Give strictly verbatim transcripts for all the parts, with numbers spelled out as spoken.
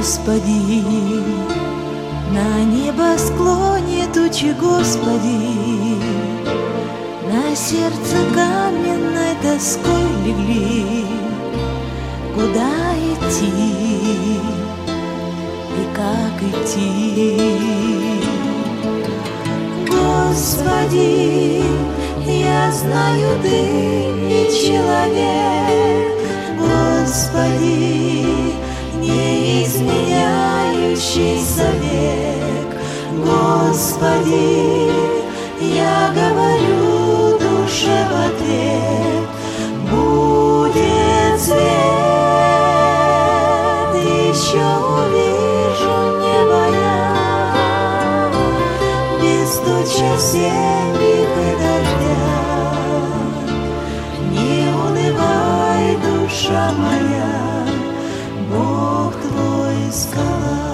Господи, на небосклоне тучи, Господи, на сердце каменной тоской легли. Куда идти и как идти? Господи, я знаю, Ты не человек, Господи, не изменяющийся век. Господи, я говорю душе в ответ: будет свет, еще увижу небо я, без тучи осенних и дождя. Не унывай, душа моя, Бог твой скала.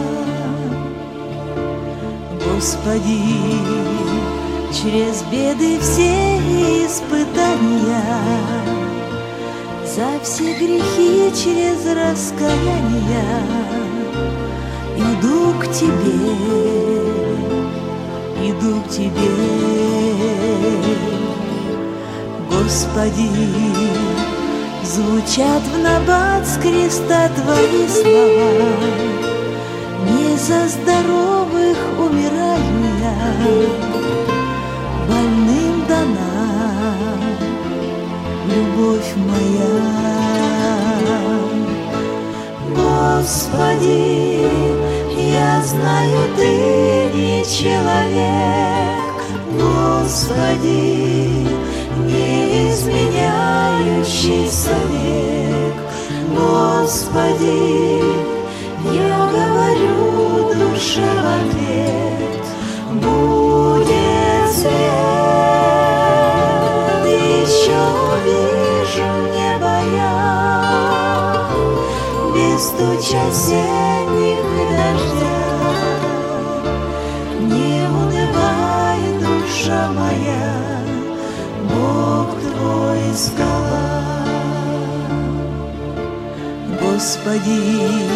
Господи, через беды все испытания, за все грехи через раскаяние иду к Тебе, иду к Тебе. Господи, звучат в набат с креста Твои слова: не за здоровых умираю я, больным дана любовь моя. Господи, я знаю, Ты не человек, Господи, не изменяющийся век. Господи, я говорю душе в ответ: будет свет, еще увижу небо я, без туч осенних и дождя. Не унывай, душа моя, Бог твой скала. Господи,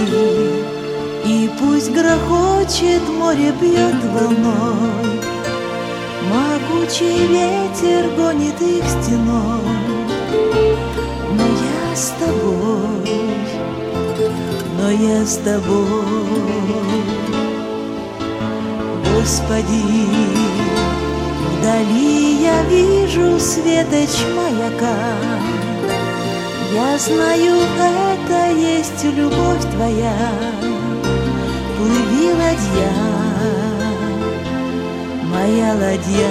и пусть грохочет, море бьет волной, могучий ветер гонит их стеной, но я с Тобой, но я с Тобой. Господи, вдали я вижу светоч маяка, я знаю, это есть любовь Твоя. Плыви, ладья, моя ладья.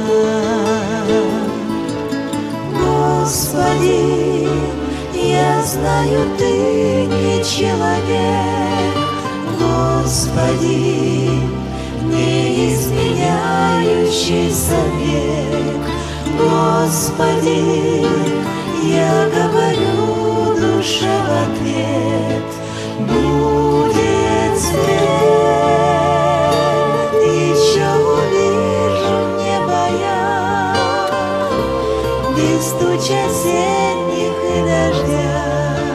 Господи, я знаю, Ты не человек, Господи, не изменяющийся век. Господи, я говорю душе в ответ: будет свет, еще увижу небо я, без туч осенних и дождя.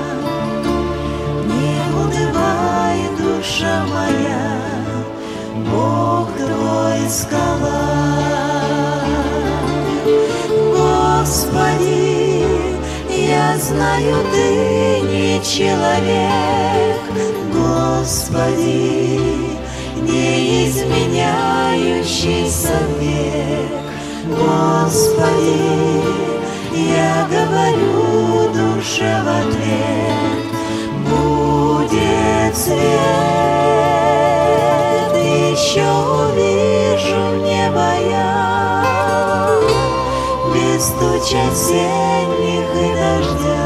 Не унывай, душа моя, Бог твой скала. Господи, я знаю, Ты не человек, Господи, не изменяющийся век. Господи, я говорю душе в ответ: будет свет, еще увижу небо я, без туч осенних и дождя.